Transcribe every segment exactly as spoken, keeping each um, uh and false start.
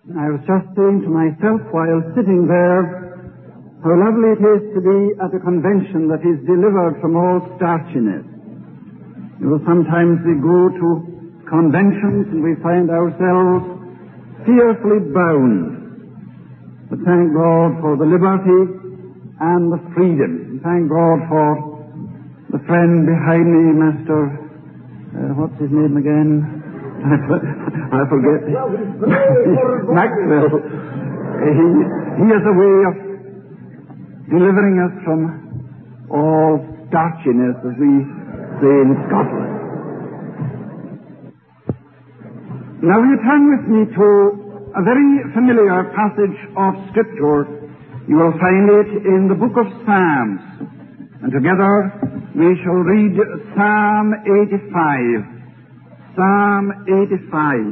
I was just saying to myself while sitting there how lovely it is to be at a convention that is delivered from all starchiness. You know, sometimes we go to conventions and we find ourselves fearfully bound. But thank God for the liberty and the freedom. Thank God for the friend behind me, Master, uh, what's his name again? I forget. Maxwell. He, he has a way of delivering us from all starchiness, as we say in Scotland. Now you turn with me to a very familiar passage of Scripture. You will find it in the book of Psalms. And together we shall read Psalm eighty-five. Psalm eighty-five.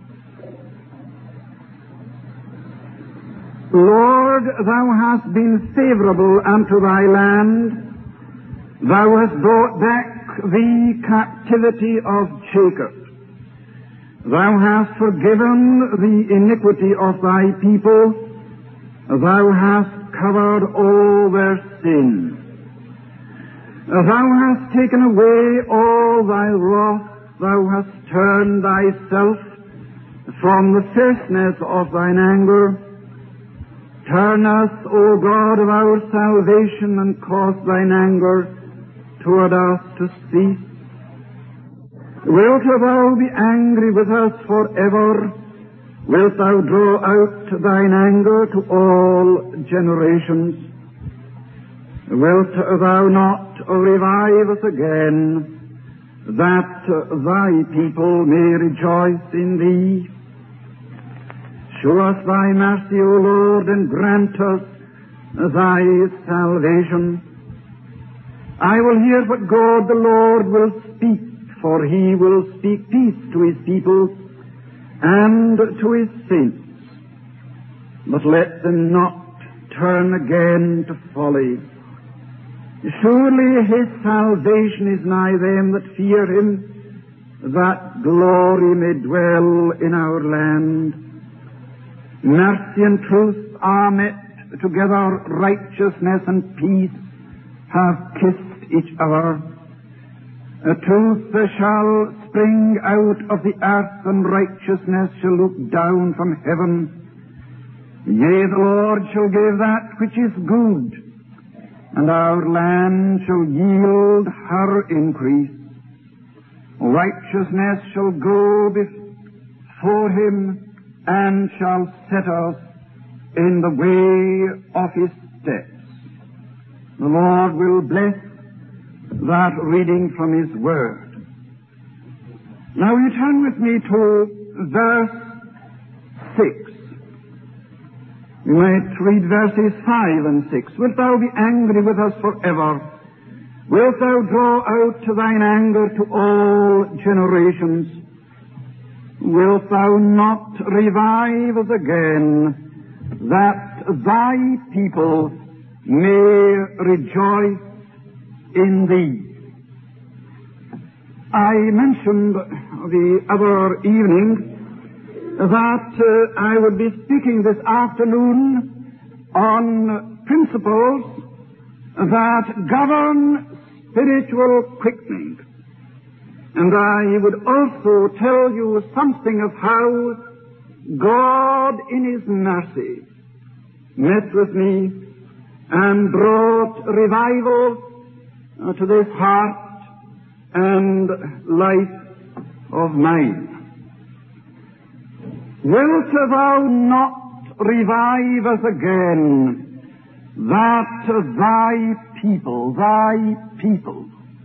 Lord, thou hast been favorable unto thy land. Thou hast brought back the captivity of Jacob. Thou hast forgiven the iniquity of thy people. Thou hast covered all their sin. Thou hast taken away all thy wrath. Thou hast turned thyself from the fierceness of thine anger. Turn us, O God of our salvation, and cause thine anger toward us to cease. Wilt thou be angry with us forever? Wilt thou draw out thine anger to all generations? Wilt thou not revive us again, that thy people may rejoice in thee? Show us thy mercy, O Lord, and grant us thy salvation. I will hear what God the Lord will speak, for he will speak peace to his people and to his saints. But let them not turn again to folly. Surely his salvation is nigh them that fear him, that glory may dwell in our land. Mercy and truth are met together, righteousness and peace have kissed each other. A truth shall spring out of the earth, and righteousness shall look down from heaven. Yea, the Lord shall give that which is good, and our land shall yield her increase. Righteousness shall go before him, and shall set us in the way of his steps. The Lord will bless that reading from his word. Now you turn with me to verse six. You might read verses five and six. Wilt thou be angry with us forever? Wilt thou draw out thine anger to all generations? Wilt thou not revive us again, that thy people may rejoice in thee? I mentioned the other evening that uh, I would be speaking this afternoon on principles that govern spiritual quickening. And I would also tell you something of how God in his mercy met with me and brought revival uh, to this heart and life of mine. Wilt thou not revive us again, that thy people, thy people,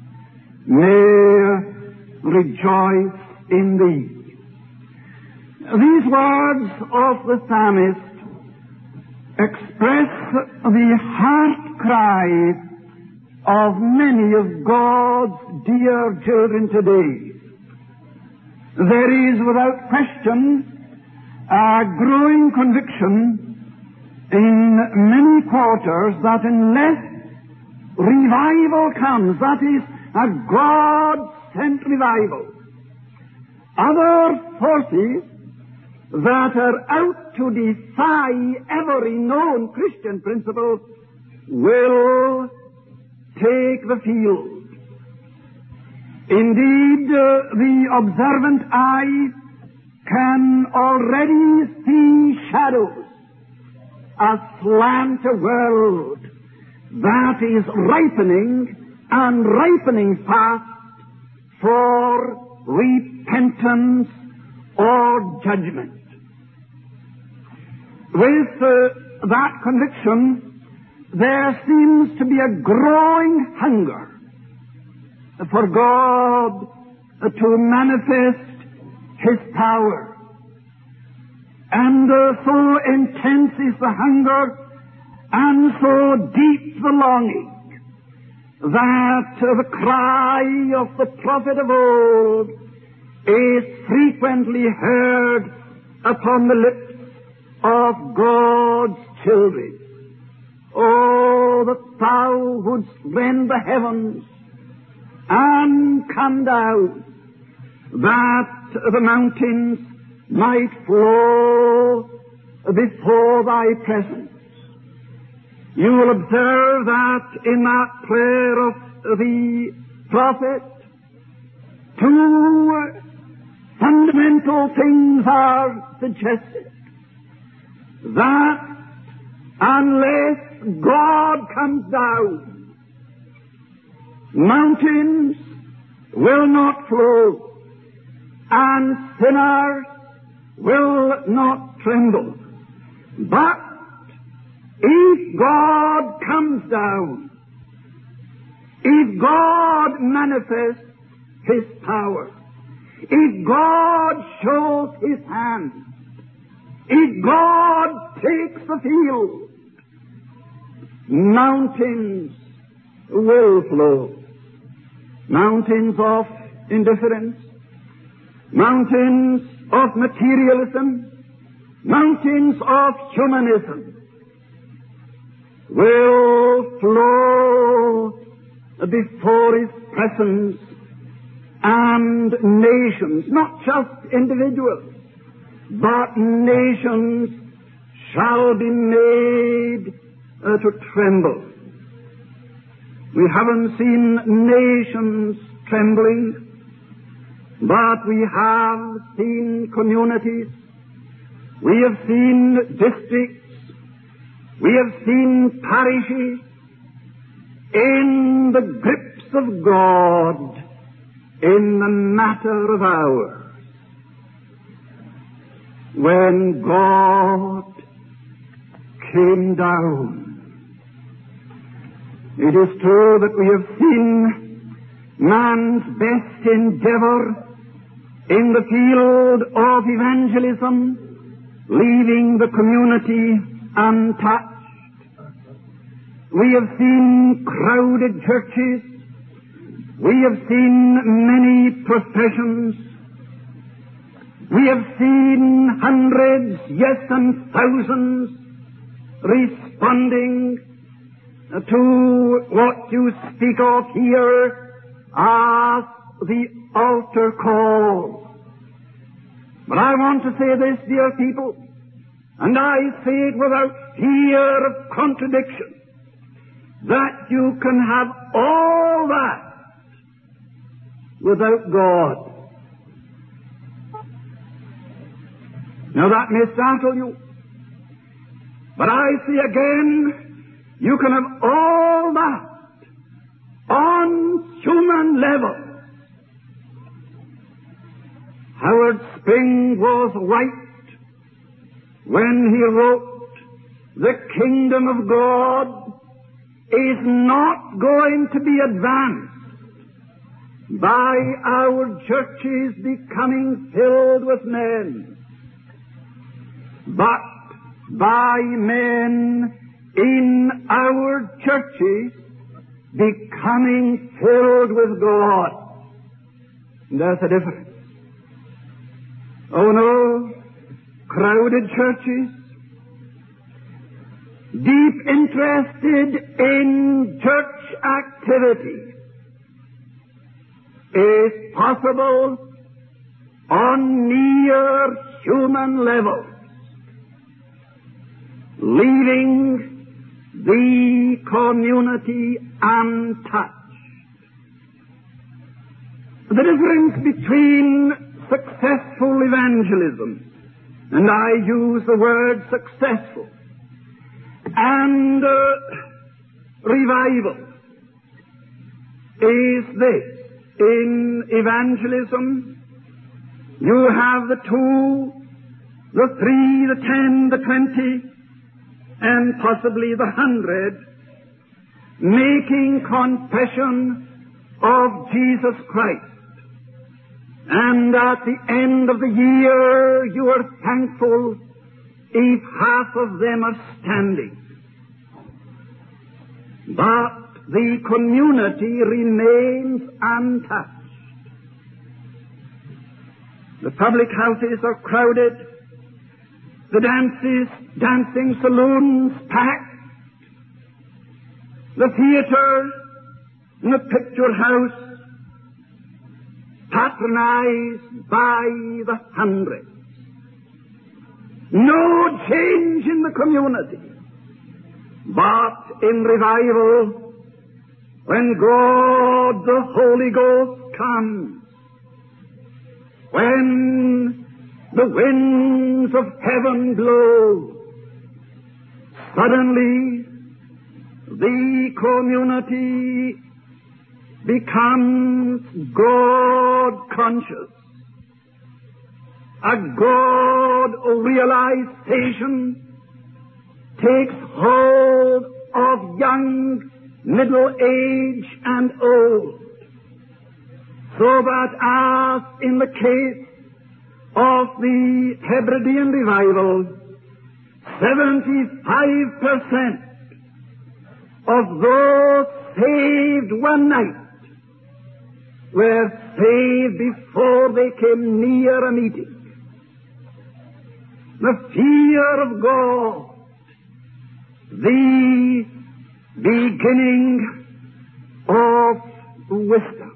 may rejoice in thee? These words of the psalmist express the heart cry of many of God's dear children today. There is, without question, a growing conviction in many quarters that unless revival comes, that is, a God-sent revival, other forces that are out to defy every known Christian principle will take the field. Indeed, uh, the observant eye can already see shadows aslant a world that is ripening and ripening fast for repentance or judgment. With uh, that conviction, there seems to be a growing hunger for God to manifest His power. And uh, so intense is the hunger and so deep the longing that uh, the cry of the prophet of old is frequently heard upon the lips of God's children. Oh, that thou wouldst rend the heavens and come down, that the mountains might flow before thy presence. You will observe that in that prayer of the prophet, two fundamental things are suggested. That unless God comes down, mountains will not flow, and sinners will not tremble. But if God comes down, if God manifests His power, if God shows His hand, if God takes the field, mountains will flow. Mountains of indifference, mountains of materialism, mountains of humanism will flow before His presence, and nations, not just individuals, but nations shall be made uh, to tremble. We haven't seen nations trembling, but we have seen communities, we have seen districts, we have seen parishes in the grips of God in the matter of hours. When God came down, it is true that we have seen man's best endeavor in the field of evangelism, leaving the community untouched. We have seen crowded churches. We have seen many professions. We have seen hundreds, yes, and thousands responding to what you speak of here as the altar call. But I want to say this, dear people, and I say it without fear of contradiction, that you can have all that without God. Now that may startle you, but I say again, you can have all that on human level. Howard Spring was right when he wrote, the kingdom of God is not going to be advanced by our churches becoming filled with men, but by men in our churches becoming filled with God. There's a difference. Oh no, crowded churches, deep interested in church activity, is possible on mere human levels, leaving the community untouched. The difference between successful evangelism, and I use the word successful, and uh, revival is this. In evangelism, you have the two, the three, the ten, the twenty, and possibly the hundred, making confession of Jesus Christ. And at the end of the year, you are thankful if half of them are standing. But the community remains untouched. The public houses are crowded, the dances, dancing saloons packed, the theaters and the picture house patronized by the hundreds. No change in the community, but in revival, when God the Holy Ghost comes, when the winds of heaven blow, suddenly the community becomes God conscious. A God realization takes hold of young, middle age, and old, so that as in the case of the Hebridean revival, seventy-five percent of those saved one night were saved before they came near a meeting. The fear of God, the beginning of wisdom.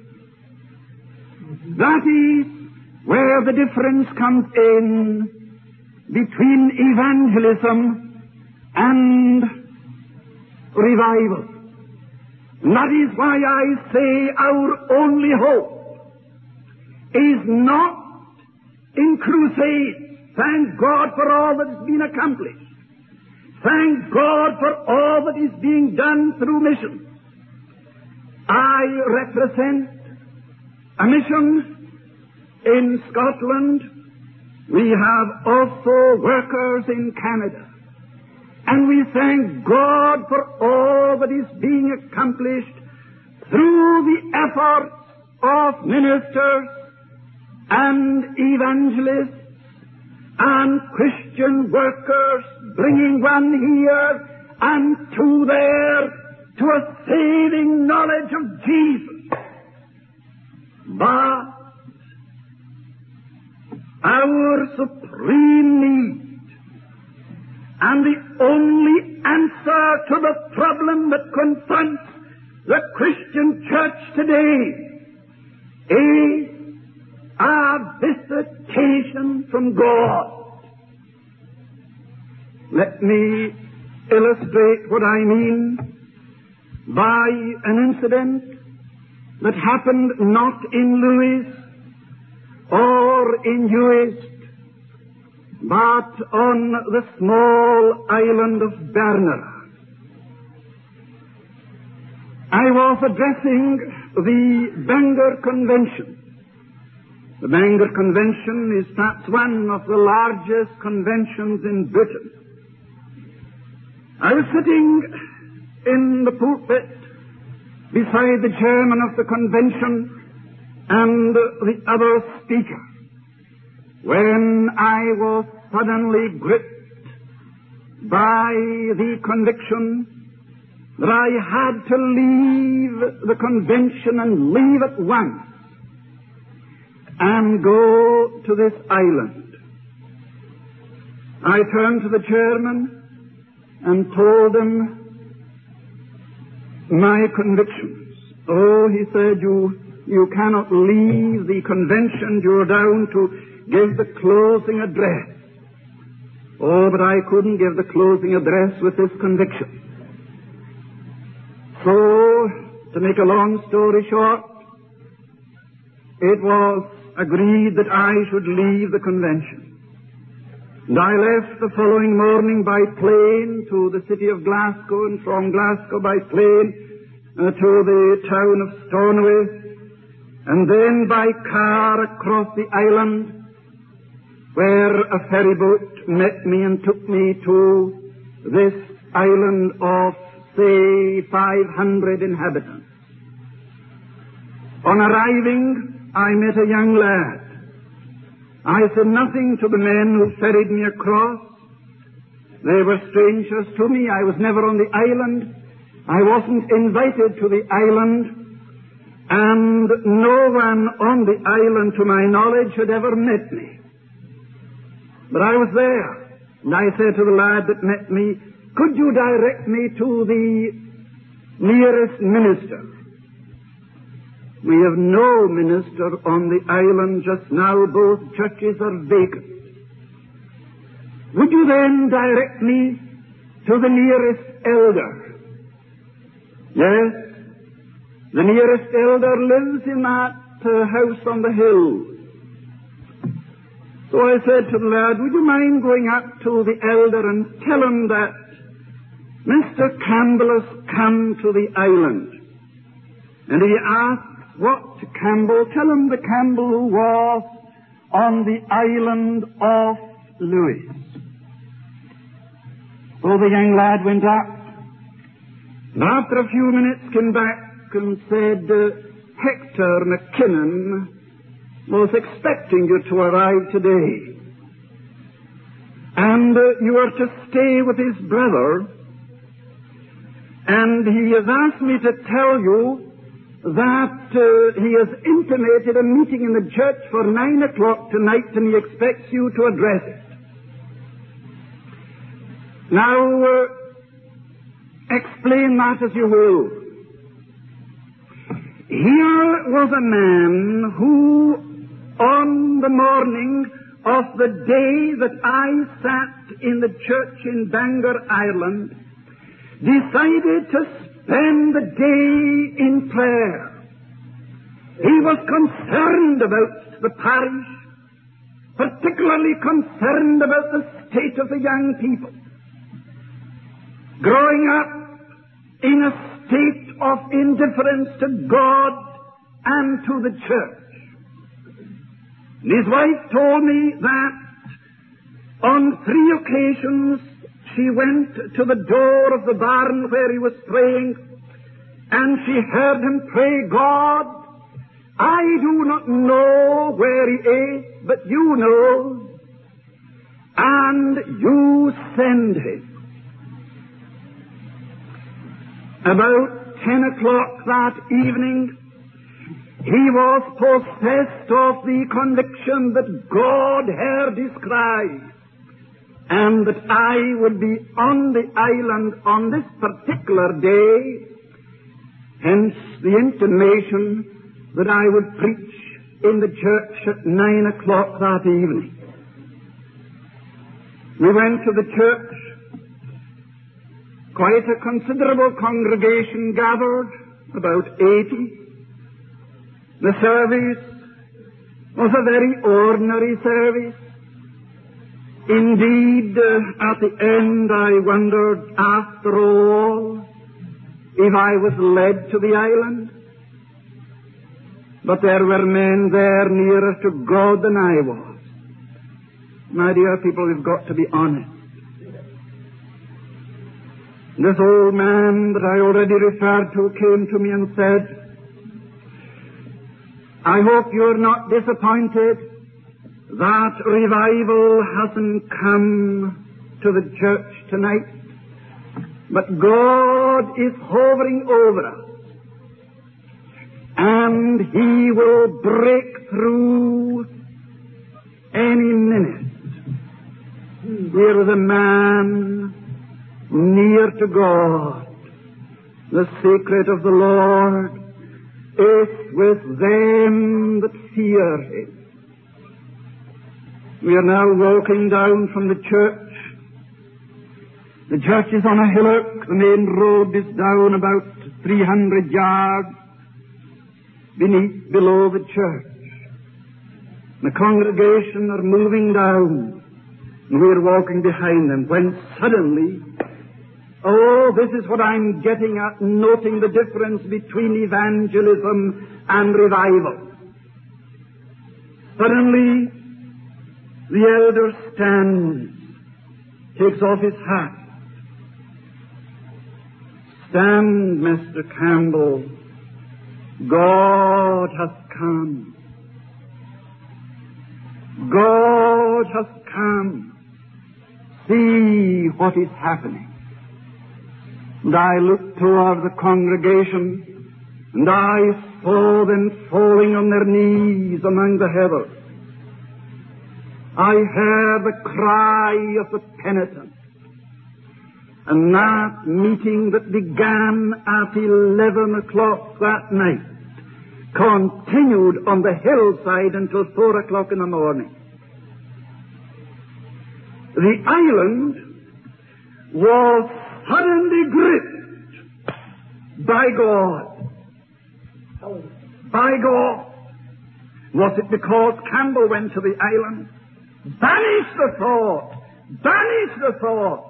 That is where the difference comes in between evangelism and revival. And that is why I say our only hope is not in crusades. Thank God for all that has been accomplished. Thank God for all that is being done through missions. I represent a mission in Scotland. We have also workers in Canada. And we thank God for all that is being accomplished through the efforts of ministers and evangelists and Christian workers, bringing one here and two there to a saving knowledge of Jesus. But our supreme need and the only answer to the problem that confronts the Christian church today is a visitation from God. Let me illustrate what I mean by an incident that happened not in Lewis or in Uist, but on the small island of Berner. I was addressing the Bangor Convention. The Bangor Convention is perhaps one of the largest conventions in Britain. I was sitting in the pulpit beside the chairman of the convention and the other speaker when I was suddenly gripped by the conviction that I had to leave the convention and leave at once and go to this island. I turned to the chairman and told him my convictions. Oh, he said, you, you cannot leave the convention. You're down to give the closing address. Oh, but I couldn't give the closing address with this conviction. So, to make a long story short, it was agreed that I should leave the convention. And I left the following morning by plane to the city of Glasgow, and from Glasgow by plane uh, to the town of Stornoway, and then by car across the island, where a ferry boat met me and took me to this island of, say, five hundred inhabitants. On arriving, I met a young lad. I said nothing to the men who ferried me across. They were strangers to me. I was never on the island. I wasn't invited to the island. And no one on the island, to my knowledge, had ever met me. But I was there. And I said to the lad that met me, could you direct me to the nearest minister? We have no minister on the island just now. Both churches are vacant. Would you then direct me to the nearest elder? Yes, the nearest elder lives in that uh, house on the hill. So I said to the lad, would you mind going up to the elder and tell him that Mister Campbell has come to the island? And he asked, what Campbell? Tell him the Campbell who was on the island of Lewis. So the young lad went up, and after a few minutes came back and said, uh, Hector McKinnon was expecting you to arrive today. And uh, you are to stay with his brother. And he has asked me to tell you that uh, he has intimated a meeting in the church for nine o'clock tonight, and he expects you to address it. Now, uh, explain that as you will. Here was a man who, on the morning of the day that I sat in the church in Bangor, Ireland, decided to spend the day in prayer. He was concerned about the parish, particularly concerned about the state of the young people. Growing up in a state of indifference to God and to the church. And his wife told me that on three occasions she went to the door of the barn where he was praying, and she heard him pray, God, I do not know where he is, but you know, and you send him. About ten o'clock that evening, he was possessed of the conviction that God had described, and that I would be on the island on this particular day, hence the intimation that I would preach in the church at nine o'clock that evening. We went to the church. Quite a considerable congregation gathered, about eighty. The service was a very ordinary service. Indeed, uh, at the end I wondered, after all, if I was led to the island. But there were men there nearer to God than I was. My dear people, we've got to be honest. This old man that I already referred to came to me and said, I hope you're not disappointed that revival hasn't come to the church tonight, but God is hovering over us, and He will break through any minute. Here is a man near to God. The secret of the Lord is with them that fear Him. We are now walking down from the church. The church is on a hillock. The main road is down about three hundred yards beneath, below the church. The congregation are moving down, and we are walking behind them, when suddenly, oh, this is what I'm getting at, noting the difference between evangelism and revival. Suddenly, the elder stands, takes off his hat. Stand, Mister Campbell. God has come. God has come. See what is happening. And I looked toward the congregation, and I saw them falling on their knees among the heather. I heard the cry of the penitent. And that meeting that began at eleven o'clock that night continued on the hillside until four o'clock in the morning. The island was suddenly gripped by God. By God. Was it because Campbell went to the island? Banish the thought! Banish the thought!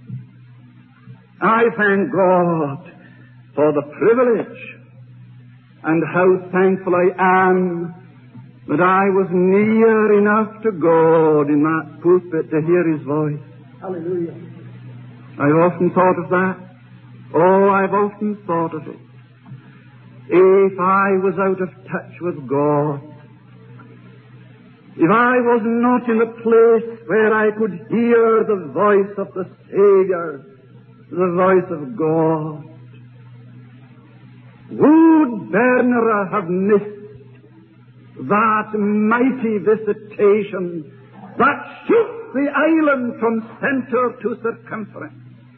I thank God for the privilege, and how thankful I am that I was near enough to God in that pulpit to hear His voice. Hallelujah. I've often thought of that. Oh, I've often thought of it. If I was out of touch with God, if I was not in a place where I could hear the voice of the Savior, the voice of God, would Bernera have missed that mighty visitation that shook the island from center to circumference?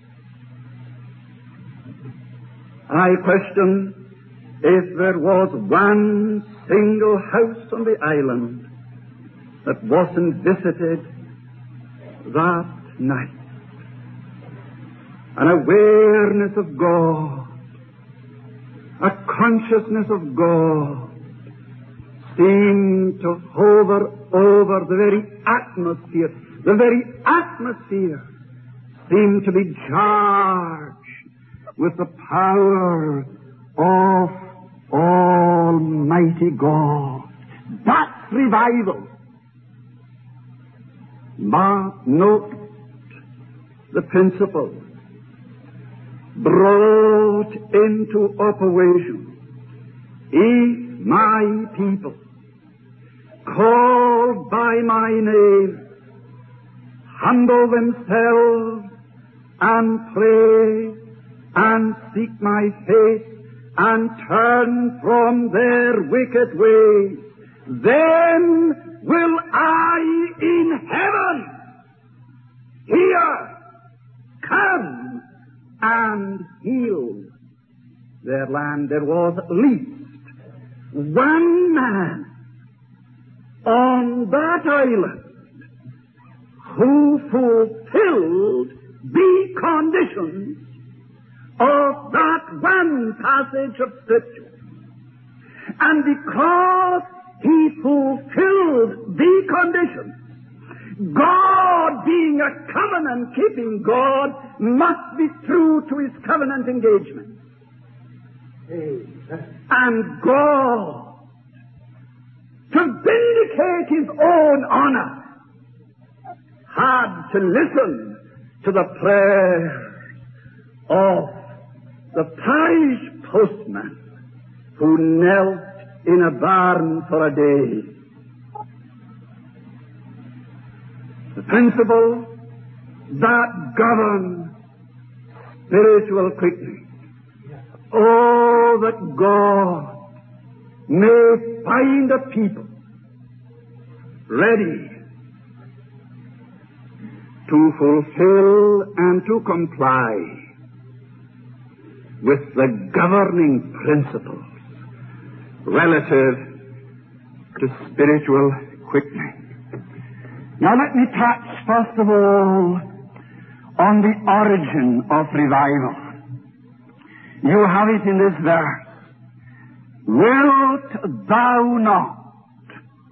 I question if there was one single house on the island that wasn't visited that night. An awareness of God, a consciousness of God seemed to hover over the very atmosphere. The very atmosphere seemed to be charged with the power of Almighty God. That's revival. But note the principle brought into operation. If my people, called by my name, humble themselves and pray and seek my face and turn from their wicked ways, then will I in heaven here come and heal their land. There was at least one man on that island who fulfilled the conditions of that one passage of Scripture. And because he fulfilled the conditions, God, being a covenant-keeping God, must be true to His covenant engagement. Amen. And God, to vindicate His own honor, had to listen to the prayers of the parish postman who knelt in a barn for a day. The principle that governs spiritual quickening. Oh, that God may find a people ready to fulfill and to comply with the governing principles relative to spiritual quickening. Now let me touch, first of all, on the origin of revival. You have it in this verse. Wilt thou not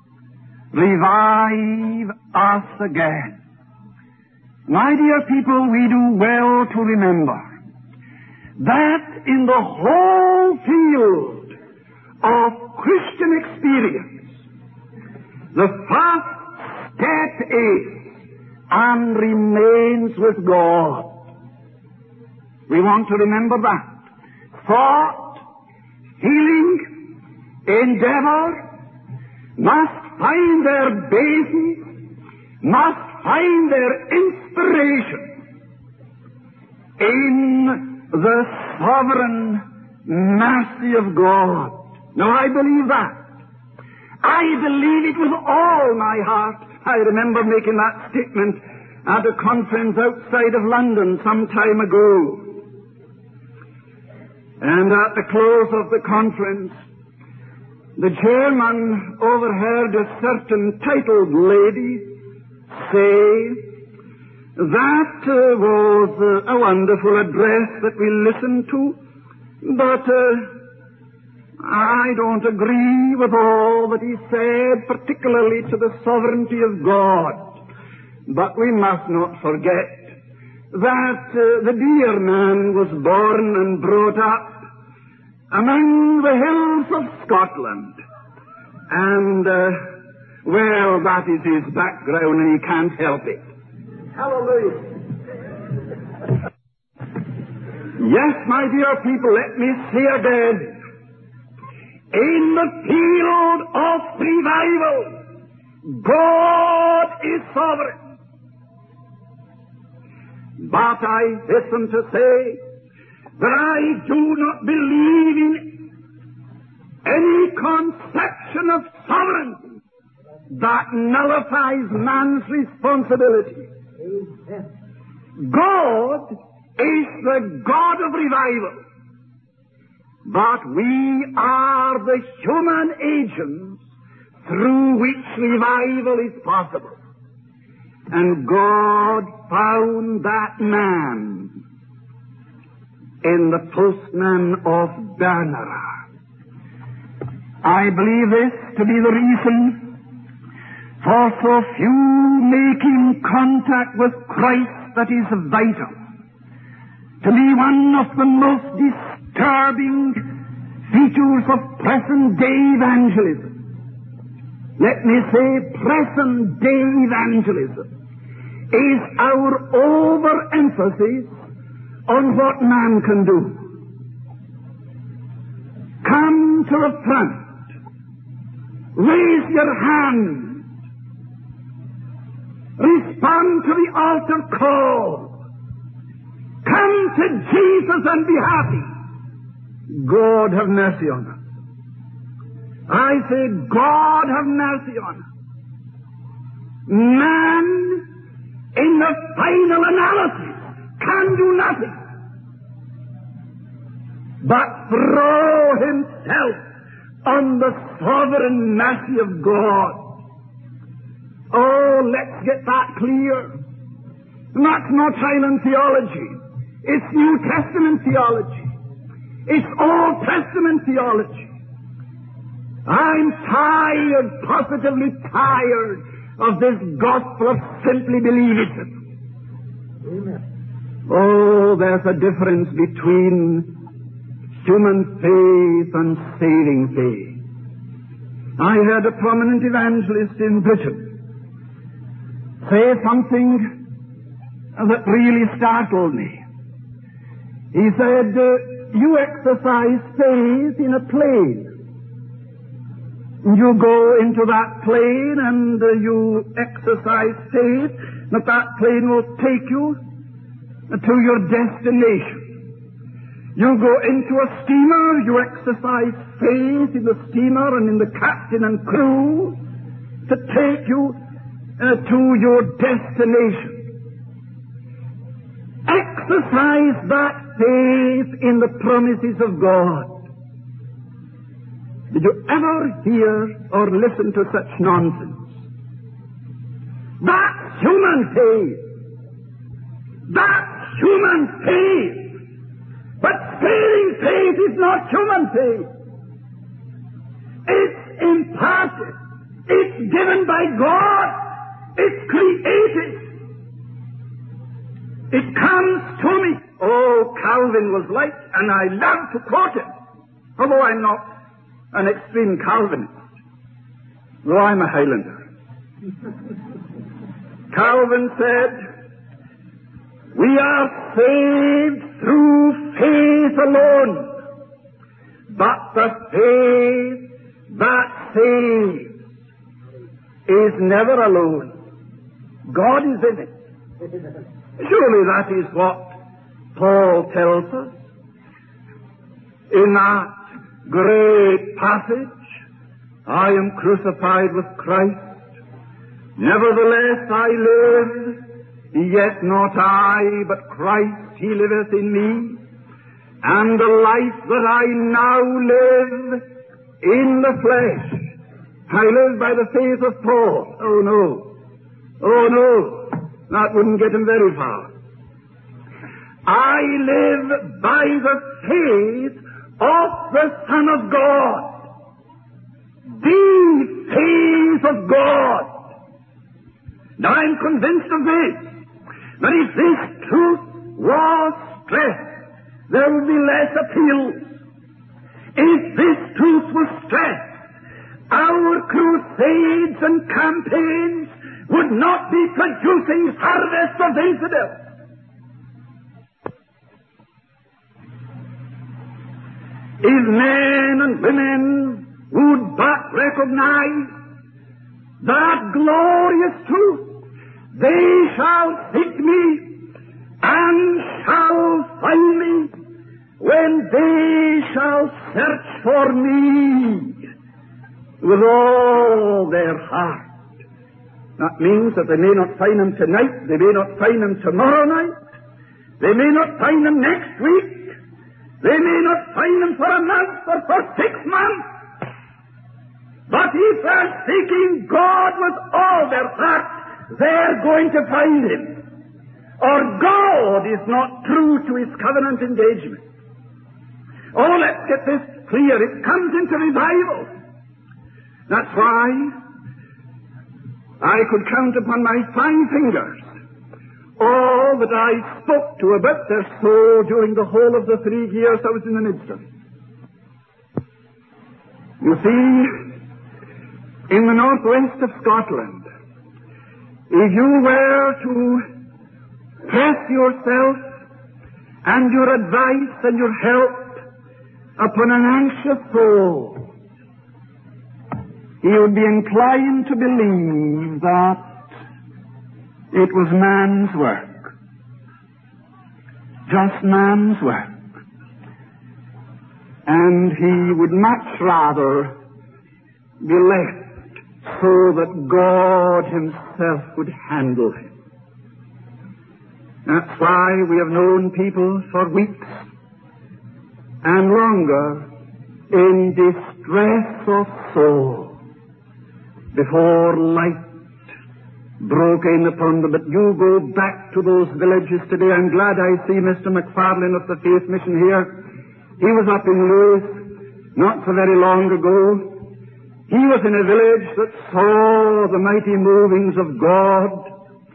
revive us again? My dear people, we do well to remember that in the whole field of Christian experience, the first step is and remains with God. We want to remember that. Thought, feeling, endeavor must find their basis, must find their inspiration in the sovereign mercy of God. Now I believe that. I believe it with all my heart. I remember making that statement at a conference outside of London some time ago. And at the close of the conference, the chairman overheard a certain titled lady say, that uh, was uh, a wonderful address that we listened to, but uh, I don't agree with all that he said, particularly to the sovereignty of God. But we must not forget that uh, the dear man was born and brought up among the hills of Scotland. And, uh, well, that is his background and he can't help it. Hallelujah. Yes, my dear people, let me say again, in the field of revival, God is sovereign. But I hasten to say that I do not believe in any conception of sovereignty that nullifies man's responsibility. God is the God of revival, but we are the human agents through which revival is possible. And God found that man in the postman of Bernera. I believe this to be the reason for so few making contact with Christ that is vital, to be one of the most disturbing features of present-day evangelism. Let me say present-day evangelism is our overemphasis on what man can do. Come to the front. Raise your hand. Respond to the altar call. Come to Jesus and be happy. God have mercy on us. I say, God have mercy on us. Man, in the final analysis, can do nothing but throw himself on the sovereign mercy of God. Oh, let's get that clear. That's not Highland theology. It's New Testament theology. It's Old Testament theology. I'm tired, positively tired, of this gospel of simply believe it. Amen. Oh, there's a difference between human faith and saving faith. I heard a prominent evangelist in Britain say something that really startled me. He said, uh, you exercise faith in a plane. You go into that plane and uh, you exercise faith that that plane will take you to your destination. You go into a steamer, you exercise faith in the steamer and in the captain and crew to take you uh, to your destination. Exercise that faith in the promises of God. Did you ever hear or listen to such nonsense? That's human faith. That's human faith. But saving faith is not human faith. It's imparted. It's given by God. It's created. It comes to me. Oh, Calvin was like, and I love to quote it, although I'm not an extreme Calvinist, though I'm a Highlander. Calvin said, we are saved through faith alone, but the faith that saves is never alone. God is in it. Surely that is what Paul tells us in that great passage, I am crucified with Christ. Nevertheless I live, yet not I, but Christ, he liveth in me. And the life that I now live in the flesh, I live by the faith of Paul. Oh no. Oh no. That wouldn't get him very far. I live by the faith of the Son of God. The faith of God. Now I'm convinced of this, that if this truth was stressed, there would be less appeals. If this truth was stressed, our crusades and campaigns would not be producing harvests of infidels. If men and women would but recognize that glorious truth, they shall seek me and shall find me when they shall search for me with all their heart. That means that they may not find him tonight, they may not find him tomorrow night, they may not find him next week, they may not find him for a month or for six months. But if they're seeking God with all their heart, they're going to find him. Or God is not true to his covenant engagement. Oh, let's get this clear. It comes into revival. That's why I could count upon my five fingers all that I spoke to about their soul during the whole of the three years I was in the midst of it. You see, in the northwest of Scotland, if you were to press yourself and your advice and your help upon an anxious soul, he would be inclined to believe that it was man's work. Just man's work. And he would much rather be left so that God himself would handle him. That's why we have known people for weeks and longer in distress of soul before light broke in upon them. But you go back to those villages today. I'm glad I see Mister McFarlane of the Faith Mission here. He was up in Lewis not so very long ago. He was in a village that saw the mighty movings of God.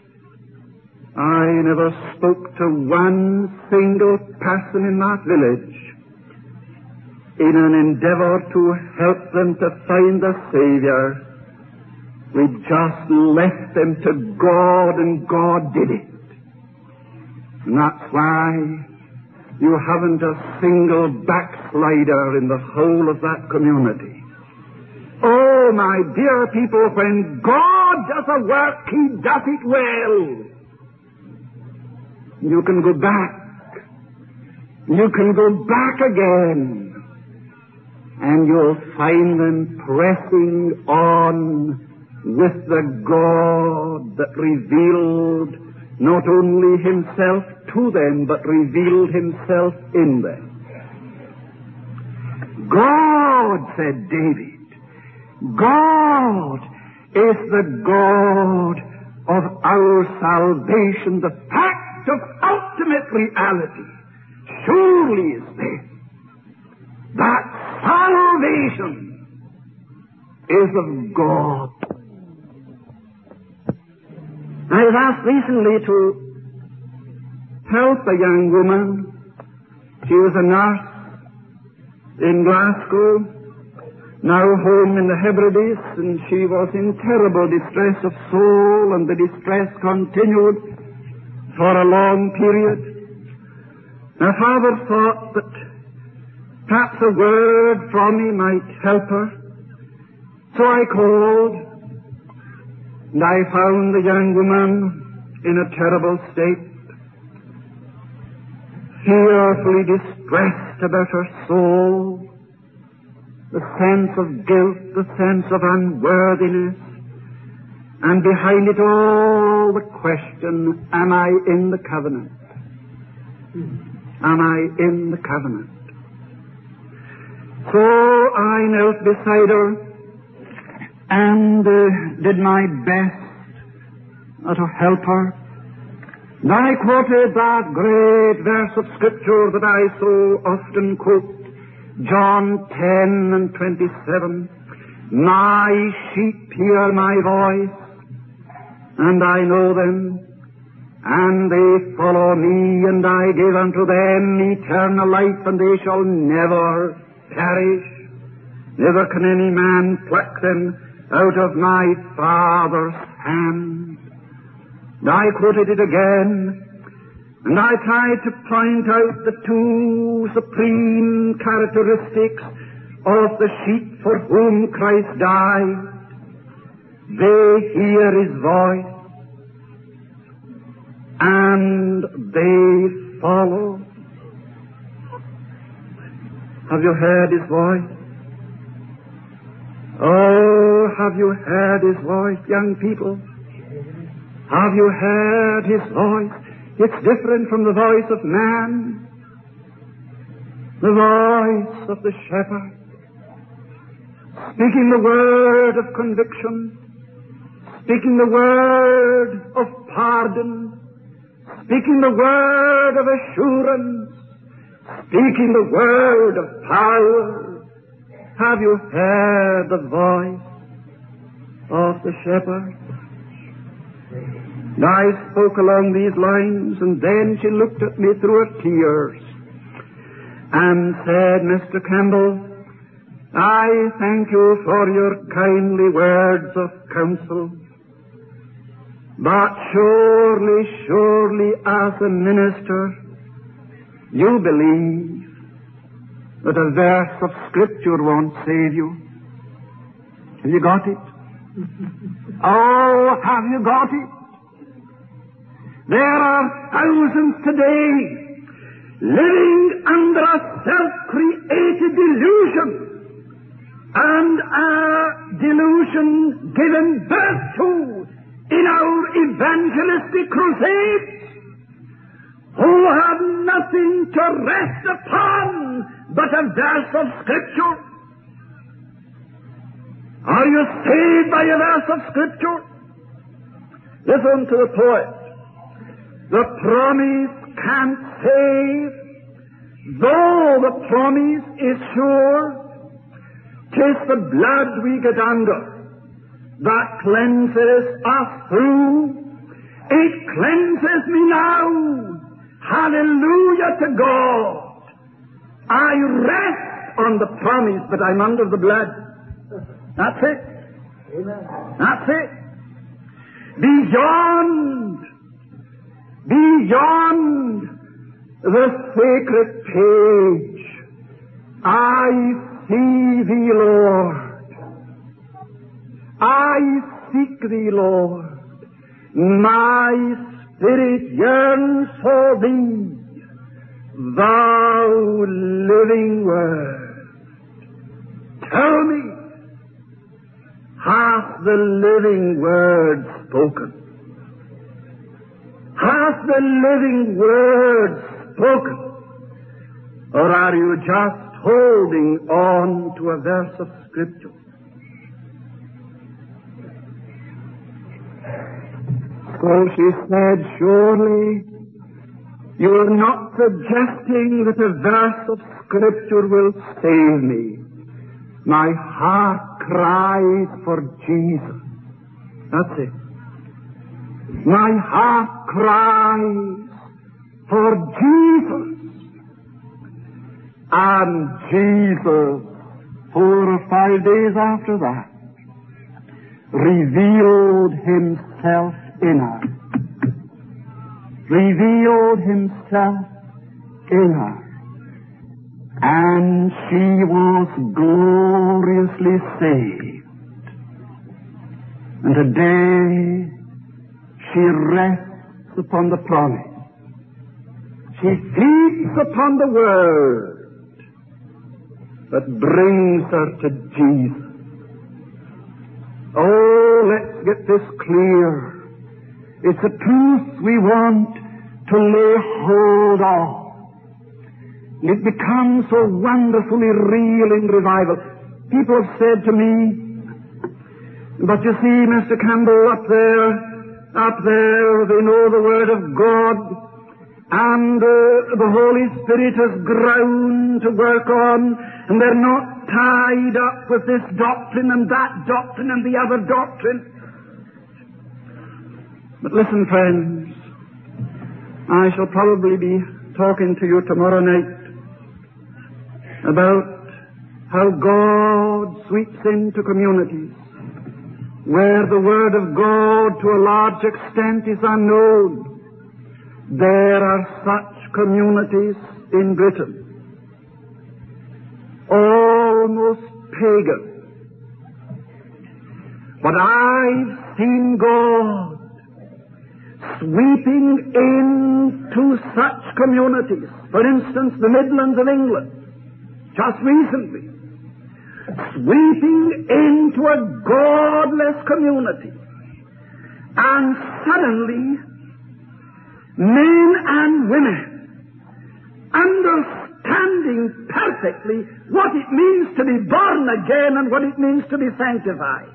I never spoke to one single person in that village in an endeavor to help them to find the Savior. We just left them to God, and God did it. And that's why you haven't a single backslider in the whole of that community. Oh, my dear people, when God does a work, he does it well. You can go back. You can go back again. And you'll find them pressing on with the God that revealed not only himself to them, but revealed himself in them. God, said David, God is the God of our salvation, the fact of ultimate reality, surely is this, that salvation is of God. I was asked recently to help a young woman. She was a nurse in Glasgow, now home in the Hebrides, and she was in terrible distress of soul, and the distress continued for a long period. My father thought that perhaps a word from me might help her. So I called, and I found the young woman in a terrible state, fearfully distressed about her soul, the sense of guilt, the sense of unworthiness, and behind it all the question, am I in the covenant? Am I in the covenant? So I knelt beside her and uh, did my best uh, to help her. And I quoted that great verse of Scripture that I so often quote, John ten and twenty-seven. My sheep hear my voice, and I know them, and they follow me, and I give unto them eternal life, and they shall never perish. Never can any man pluck them out of my Father's hand. And I quoted it again, and I tried to point out the two supreme characteristics of the sheep for whom Christ died. They hear His voice, and they follow. Have you heard His voice? Oh, have you heard His voice, young people? Have you heard His voice? It's different from the voice of man. The voice of the shepherd, speaking the word of conviction, speaking the word of pardon, speaking the word of assurance, speaking the word of power. Have you heard the voice of the shepherd? And I spoke along these lines, and then she looked at me through her tears and said, Mister Campbell, I thank you for your kindly words of counsel, but surely, surely as a minister, you believe that a verse of Scripture won't save you. Have you got it? Oh, have you got it? There are thousands today living under a self-created delusion, and a delusion given birth to in our evangelistic crusades, who have nothing to rest upon but a verse of Scripture. Are you saved by a verse of Scripture? Listen to the poet. The promise can't save, though the promise is sure. 'Tis the blood we get under that cleanses us through. It cleanses me now. Hallelujah to God. I rest on the promise, but I'm under the blood. That's it. Amen. That's it. Beyond Beyond the sacred page, I see Thee, Lord. I seek Thee, Lord. My spirit yearns for Thee, Thou living Word. Tell me, hath the living Word spoken? Hath the living Word spoken? Or are you just holding on to a verse of Scripture? So she said, surely you are not suggesting that a verse of Scripture will save me. My heart cries for Jesus. That's it. My heart cries for Jesus. And Jesus, four or five days after that, revealed himself in her. Revealed himself in her. And she was gloriously saved. And today she rests upon the promise. She feeds upon the word that brings her to Jesus. Oh, let's get this clear. It's a truth we want to lay hold of. It becomes so wonderfully real in revival. People have said to me, but you see, Mister Campbell, up there, up there, they know the Word of God, and uh, the Holy Spirit has ground to work on, and they're not tied up with this doctrine and that doctrine and the other doctrine. But listen, friends, I shall probably be talking to you tomorrow night about how God sweeps into communities where the Word of God to a large extent is unknown. There are such communities in Britain, almost pagan. But I've seen God sweeping into such communities. For instance, the Midlands of England, just recently, sweeping into a godless community. And suddenly, men and women, understanding perfectly what it means to be born again and what it means to be sanctified,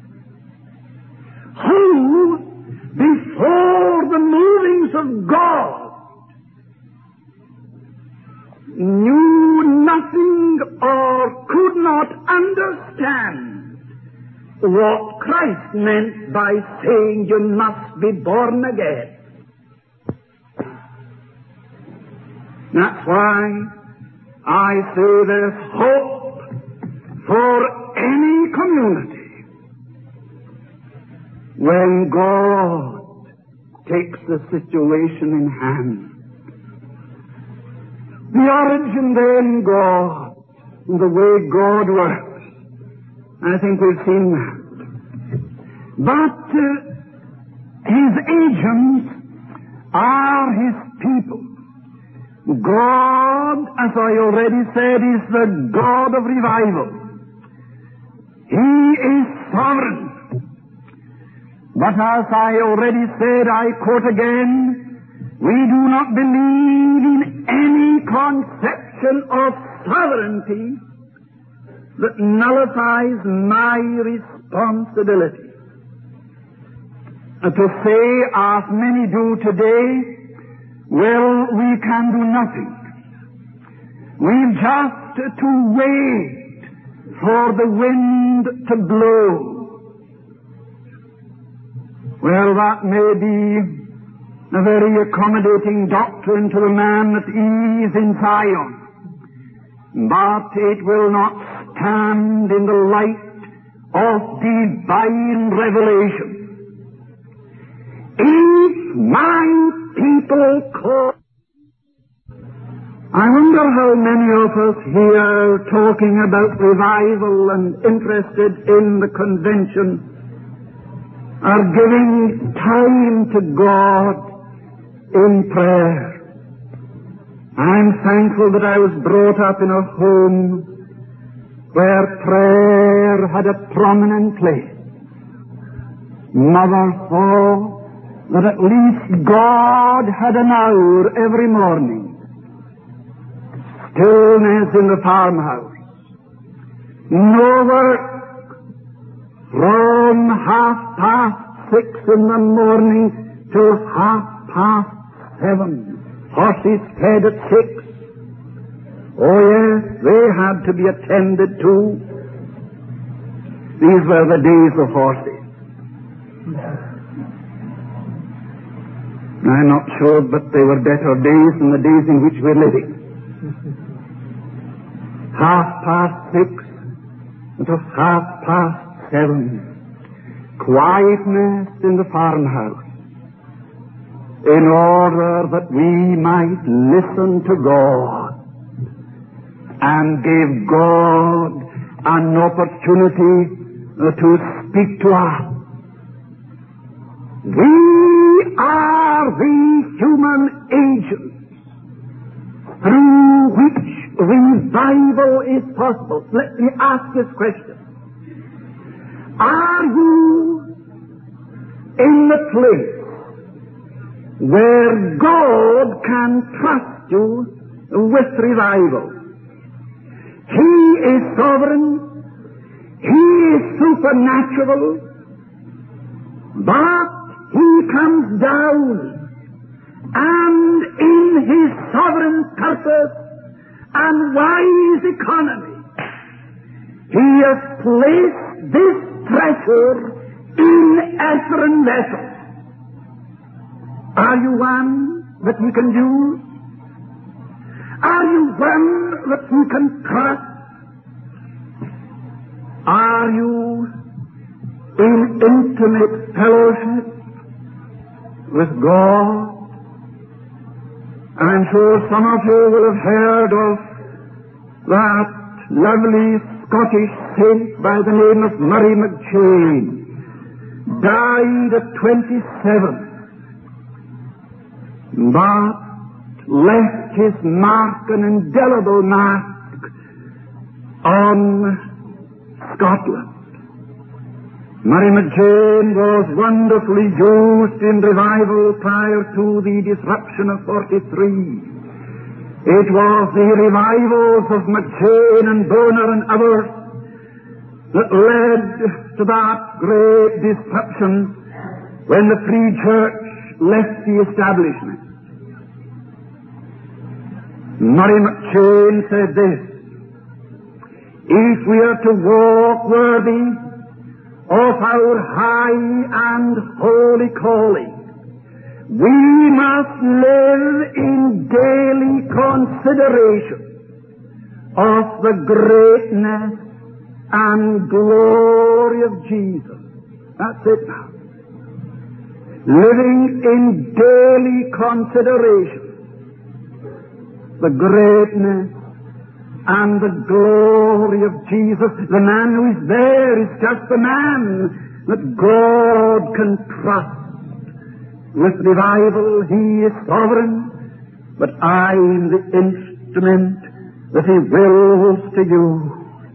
who, before the movings of God, knew nothing or could not understand what Christ meant by saying you must be born again. That's why I say there's hope for any community when God takes the situation in hand. The origin then, God, and the way God works. I think we've seen that. But uh, His agents are His people. God, as I already said, is the God of revival. He is sovereign. But as I already said, I quote again, we do not believe in any conception of sovereignty that nullifies my responsibility. Uh, to say, as many do today, well, we can do nothing. We've just to wait for the wind to blow. Well, that may be a very accommodating doctrine to the man at ease in Zion, but it will not stand in the light of divine revelation. If my people call, I wonder how many of us here talking about revival and interested in the convention are giving time to God in prayer. I'm thankful that I was brought up in a home where prayer had a prominent place. Mother thought that at least God had an hour every morning. Stillness in the farmhouse. No work. From half past six in the morning till half past seven. Horses fed at six. Oh yes, they had to be attended to. These were the days of horses. I'm not sure, but they were better days than the days in which we're living. Half past six until half past seven. Quietness in the farmhouse, in order that we might listen to God and give God an opportunity to speak to us. We are the human agents through which revival is possible. Let me ask this question. Are you in the place where God can trust you with revival? He is sovereign. He is supernatural. But He comes down and in His sovereign purpose and wise economy, He has placed this treasure in earthen vessels. Are you one that He can use? Are you one that He can trust? Are you in intimate fellowship with God? I'm sure some of you will have heard of that lovely Scottish saint by the name of Murray McCheyne, died at twenty-seven, but left his mark, an indelible mark, on Scotland. Murray McCheyne was wonderfully used in revival prior to the disruption of forty-three. It was the revivals of McCheyne and Bonar and others that led to that great disruption when the Free Church left the establishment. Murray McCheyne said this: if we are to walk worthy of our high and holy calling, we must live in daily consideration of the greatness and glory of Jesus. That's it now. Living in daily consideration the greatness and the glory of Jesus. The man who is there is just the man that God can trust with revival. He is sovereign, but I'm the instrument that He wills to use.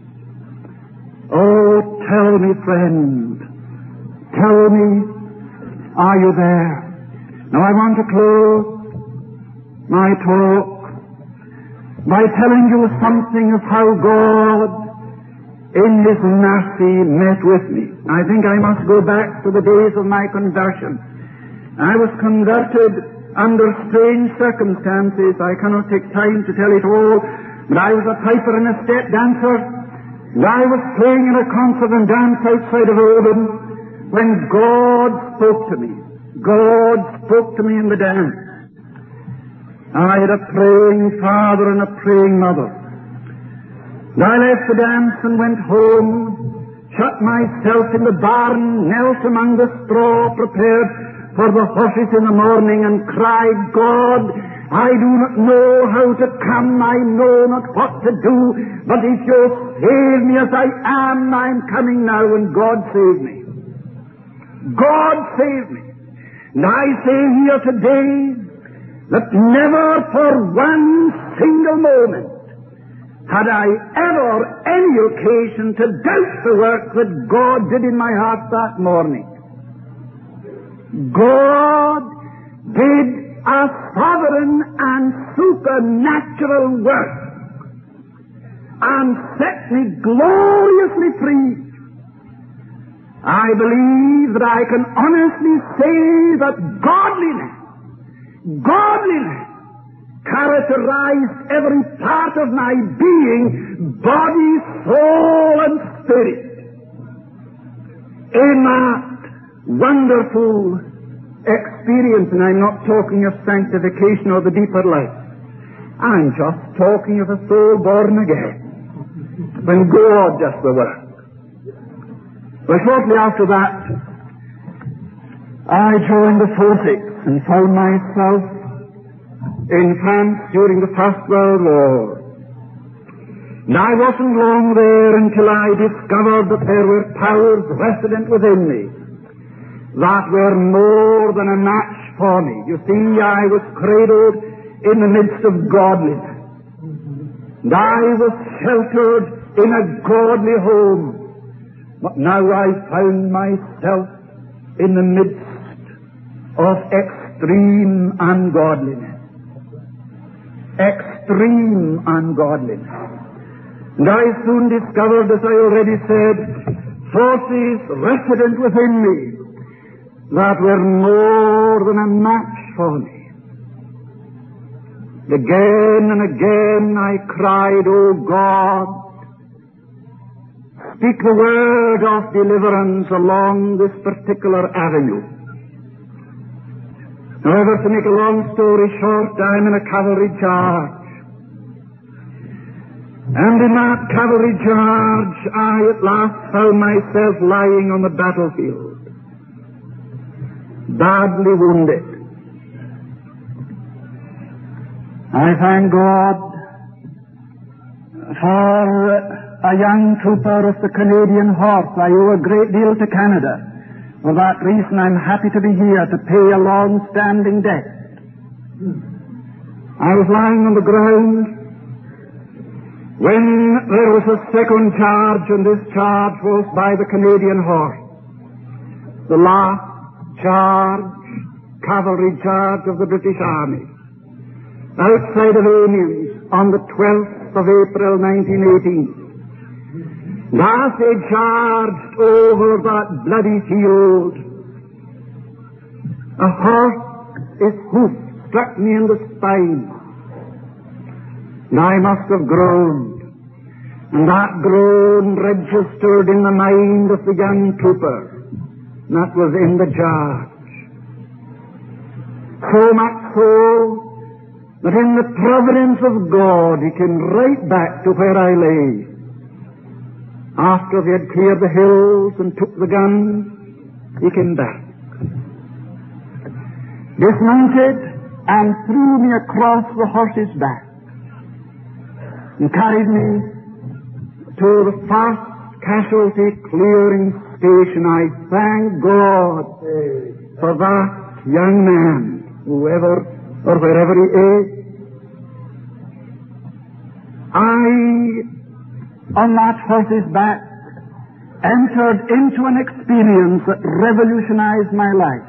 Oh, tell me, friend, tell me, are you there? Now I want to close my talk by telling you something of how God in His mercy met with me. I think I must go back to the days of my conversion. I was converted under strange circumstances. I cannot take time to tell it all, but I was a piper and a step dancer, and I was playing in a concert and dance outside of Oldham when God spoke to me. God spoke to me in the dance. I had a praying father and a praying mother. And I left the dance and went home, shut myself in the barn, knelt among the straw, prepared for the horses in the morning, and cried, God, I do not know how to come, I know not what to do, but if you'll save me as I am, I'm coming now, and God save me. God save me. And I say here today, that never for one single moment had I ever any occasion to doubt the work that God did in my heart that morning. God did a sovereign and supernatural work and set me gloriously free. I believe that I can honestly say that godliness, godliness, characterized every part of my being, body, soul, and spirit, in that wonderful experience. And I'm not talking of sanctification or the deeper life. I'm just talking of a soul born again, when God does the work. Well, shortly after that, I joined the forces and found myself in France during the First World War. And I wasn't long there until I discovered that there were powers resident within me that were more than a match for me. You see, I was cradled in the midst of godliness, and I was sheltered in a godly home. But now I found myself in the midst of extreme ungodliness. Extreme ungodliness. And I soon discovered, as I already said, forces resident within me that were more than a match for me. Again and again I cried, "O God, speak the word of deliverance along this particular avenue." However, to make a long story short, I'm in a cavalry charge. And in that cavalry charge, I at last found myself lying on the battlefield, badly wounded. I thank God for a young trooper of the Canadian Horse. I owe a great deal to Canada. For that reason, I'm happy to be here to pay a long-standing debt. I was lying on the ground when there was a second charge, and this charge was by the Canadian Horse. The last charge, cavalry charge of the British Army, outside of Amiens on the twelfth of April nineteen eighteen. And as they charged over that bloody field, a horse, its hoof struck me in the spine, and I must have groaned. And that groan registered in the mind of the young trooper. That was in the charge. So much so that in the providence of God, he came right back to where I lay. After they had cleared the hills and took the guns, he came back, dismounted, and threw me across the horse's back, and carried me to the first casualty clearing station. I thank God for that young man, whoever or wherever he is. I, on that horse's back, entered into an experience that revolutionized my life.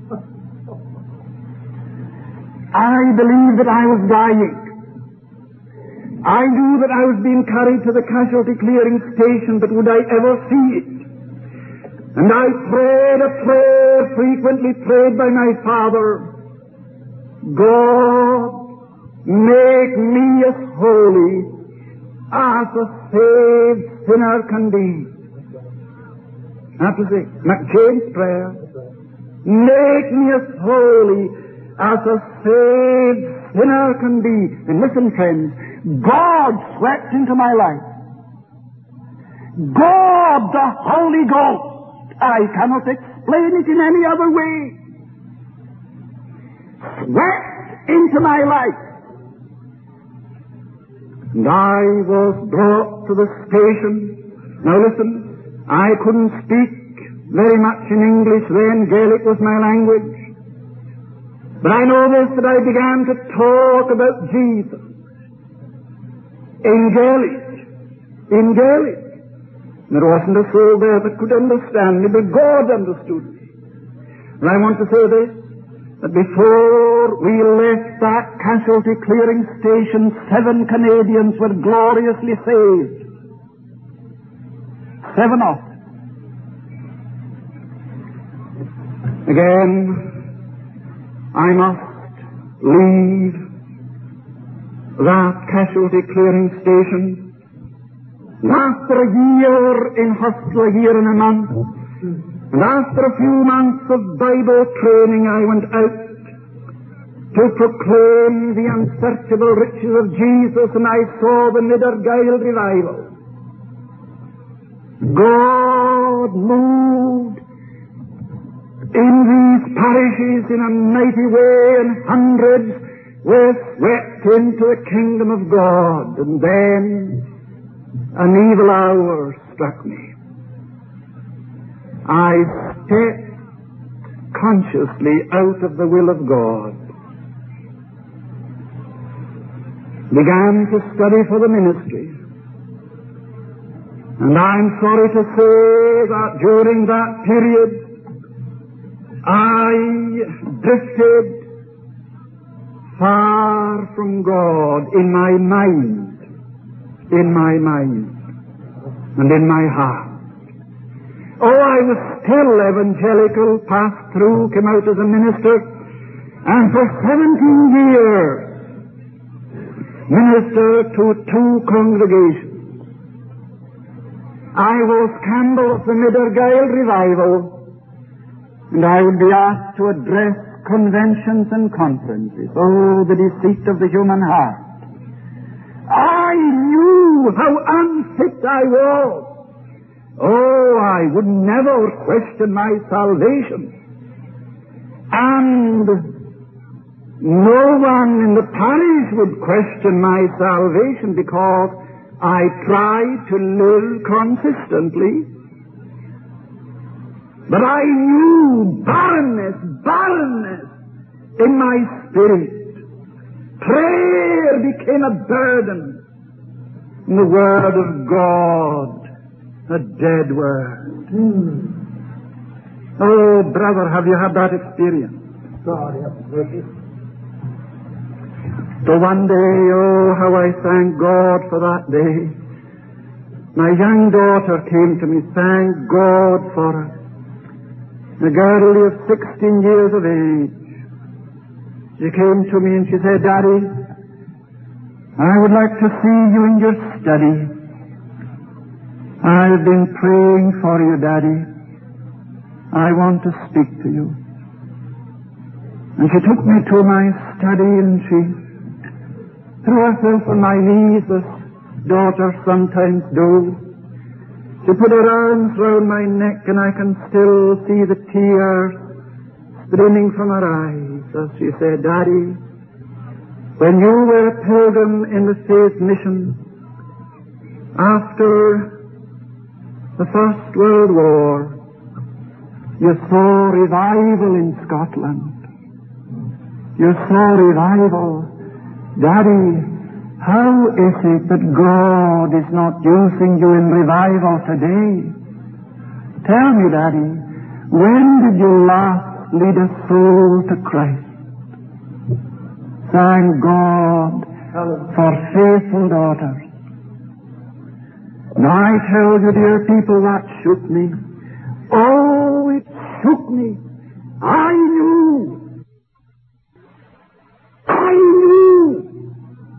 I believed that I was dying. I knew that I was being carried to the casualty clearing station, but would I ever see it? And I prayed a prayer frequently prayed by my father: God, make me as holy as a saved sinner can be. That was it. McChain's prayer. Make me as holy as a saved sinner can be. And listen, friends, God swept into my life. God, the Holy Ghost, I cannot explain it in any other way, swept into my life. And I was brought to the station. Now listen, I couldn't speak very much in English then. Gaelic was my language. But I know this, that I began to talk about Jesus in Gaelic. In Gaelic. There wasn't a soul there that could understand me, but God understood me. And I want to say this, that before we left that casualty clearing station, seven Canadians were gloriously saved. Seven of them. Again, I must leave that casualty clearing station. And after a year in hospital, a year and a month, and after a few months of Bible training, I went out to proclaim the unsearchable riches of Jesus, and I saw the Niedergeil revival. God moved in these parishes in a mighty way, and hundreds were swept into the kingdom of God. And then an evil hour struck me. I stepped consciously out of the will of God, began to study for the ministry. And I'm sorry to say that during that period, I drifted far from God in my mind, in my mind, and in my heart. Oh, I was still evangelical, passed through, came out as a minister, and for seventeen years ministered to two congregations. I was Campbell of the Niedergeil revival, and I would be asked to address conventions and conferences. Oh, the deceit of the human heart. I knew how unfit I was. Oh, I would never question my salvation. And no one in the parish would question my salvation because I tried to live consistently. But I knew barrenness, barrenness in my spirit. Prayer became a burden. And the Word of God, a dead word. Mm. Oh, brother, have you had that experience? God, yes. So one day, oh, how I thank God for that day. My young daughter came to me, thank God for her. A girl of sixteen years of age. She came to me and she said, Daddy, I would like to see you in your study. I've been praying for you, Daddy. I want to speak to you. And she took me to my study and she threw herself on my knees as daughters sometimes do. She put her arms round my neck and I can still see the tears streaming from her eyes as she said, Daddy, when you were a pilgrim in the Faith Mission, after the First World War, you saw revival in Scotland. You saw revival. Daddy, how is it that God is not using you in revival today? Tell me, Daddy, when did you last lead a soul to Christ? Thank God for faithful daughters. And I tell you, dear people, that shook me. Oh, it shook me. I knew. I knew.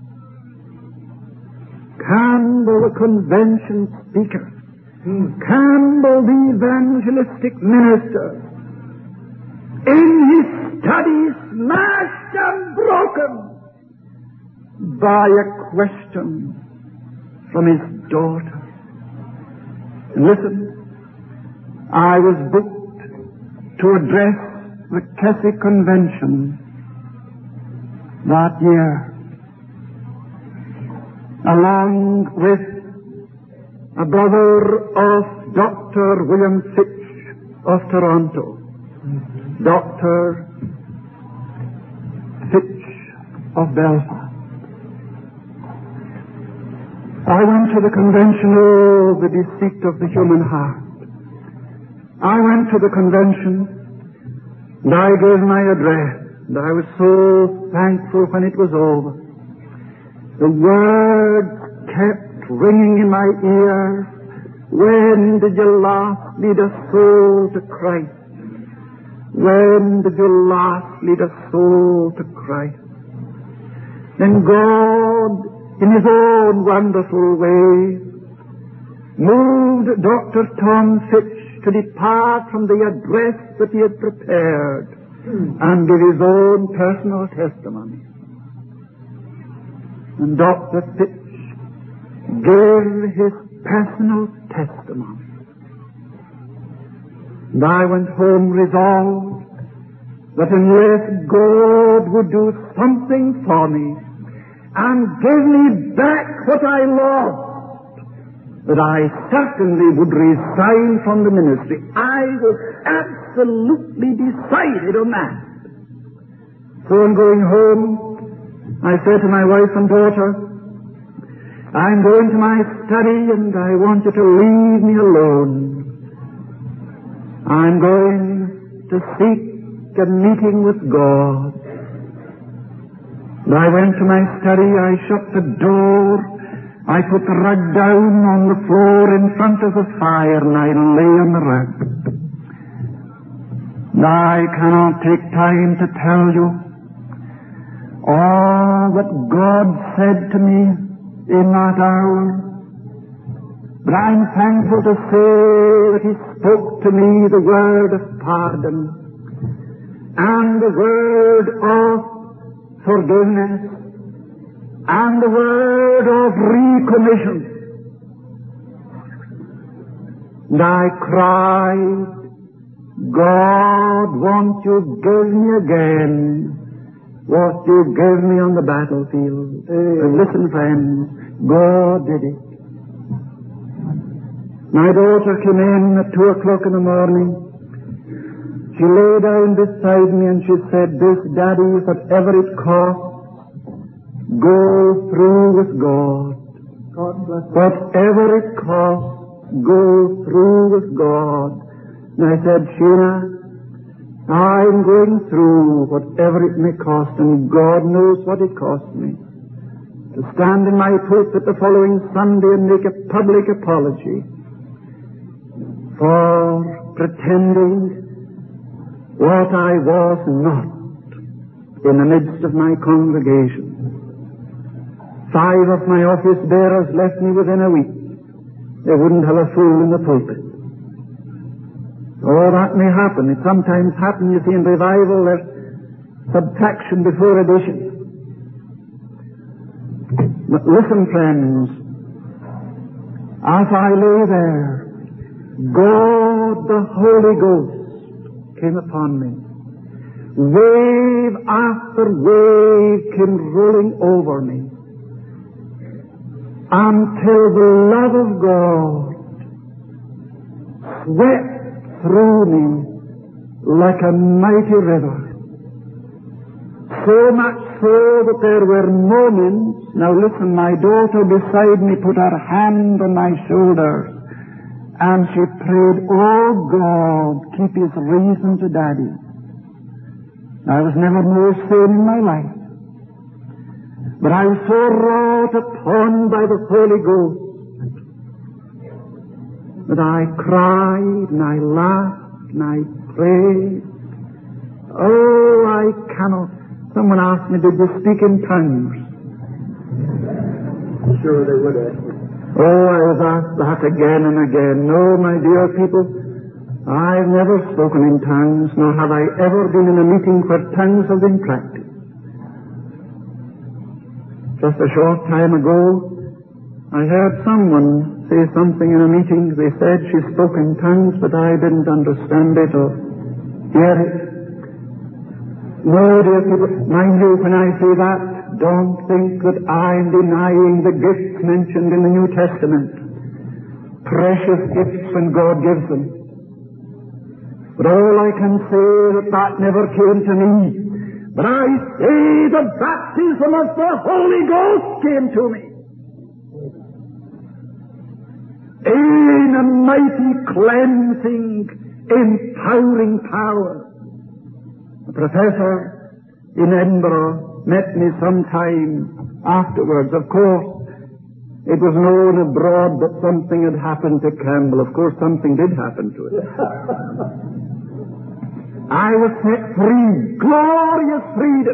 Campbell, the convention speaker. Hmm. Campbell, the evangelistic minister. In his study, smashed and broken by a question from his daughter. And listen, I was booked to address the Keswick Convention that year, along with a brother of Doctor William Fitch of Toronto. Doctor Fitch of Belfast. I went to the convention, oh, the deceit of the human heart. I went to the convention, and I gave my address, and I was so thankful when it was over. The words kept ringing in my ears. When did you last lead a soul to Christ? When did you last lead a soul to Christ? Then God, in His own wonderful way, moved Doctor Tom Fitch to depart from the address that he had prepared and give his own personal testimony. And Doctor Fitch gave his personal testimony. And I went home resolved that unless God would do something for me and give me back what I lost, that I certainly would resign from the ministry. I was absolutely decided on that. So on going home, I said to my wife and daughter, I'm going to my study and I want you to leave me alone. I'm going to seek a meeting with God. And I went to my study, I shut the door, I put the rug down on the floor in front of the fire and I lay on the rug. And I cannot take time to tell you all that God said to me in that hour. But I'm thankful to say that He spoke to me the word of pardon and the word of forgiveness and the word of recommission. And I cried, God, won't you give me again what you gave me on the battlefield? And listen, friends, God did it. My daughter came in at two o'clock in the morning. She lay down beside me and she said, this, Daddy, whatever it costs, go through with God. God bless you. Whatever it costs, go through with God. And I said, Sheena, I'm going through whatever it may cost, and God knows what it cost me. To stand in my pulpit the following Sunday and make a public apology for pretending what I was not in the midst of my congregation. Five of my office bearers left me within a week. They wouldn't have a fool in the pulpit. Oh, that may happen. It sometimes happens, you see, in revival. There's subtraction before addition. But listen, friends, as I lay there, God the Holy Ghost came upon me. Wave after wave came rolling over me, until the love of God swept through me like a mighty river. So much so that there were moments, now listen, my daughter beside me put her hand on my shoulder and she prayed, oh God, keep His reason to Daddy. I was never more sane in my life. But I was so wrought upon by the Holy Ghost that I cried and I laughed and I prayed. Oh, I cannot. Someone asked me, did you speak in tongues? Sure they would ask me. Oh, I was asked that again and again. No, my dear people, I've never spoken in tongues, nor have I ever been in a meeting where tongues have been practiced. Just a short time ago, I heard someone say something in a meeting. They said she spoke in tongues, but I didn't understand it or hear it. No, dear people, mind you, when I say that, don't think that I'm denying the gifts mentioned in the New Testament. Precious gifts when God gives them. But all I can say that that never came to me. But I say the baptism of the Holy Ghost came to me. In a mighty cleansing, empowering power. A professor in Edinburgh met me some time afterwards. Of course, it was known abroad that something had happened to Campbell. Of course, something did happen to it. I was set free. Glorious freedom.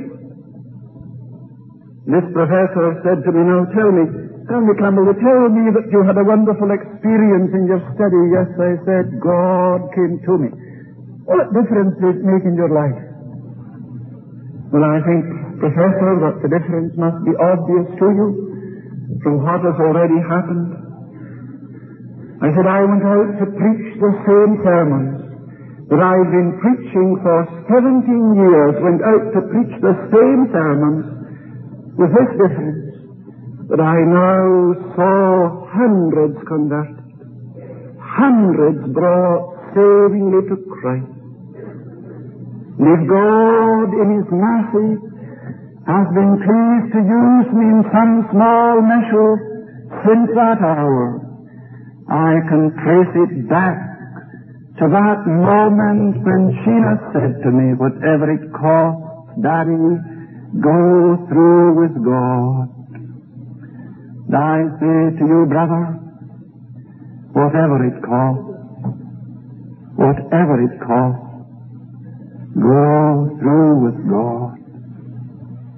This professor said to me, now tell me, tell me, Campbell, tell me that you had a wonderful experience in your study. Yes, I said, God came to me. What difference did it make in your life? Well, I think, Professor, that the difference must be obvious to you from what has already happened. I said, I went out to preach the same sermons that I've been preaching for seventeen years, went out to preach the same sermons with this difference, that I now saw hundreds converted, hundreds brought savingly to Christ. And if God in His mercy has been pleased to use me in some small measure since that hour, I can trace it back to that moment when Sheila said to me, whatever it costs, Daddy, go through with God. And I say to you, brother, whatever it costs, whatever it costs, go through with God.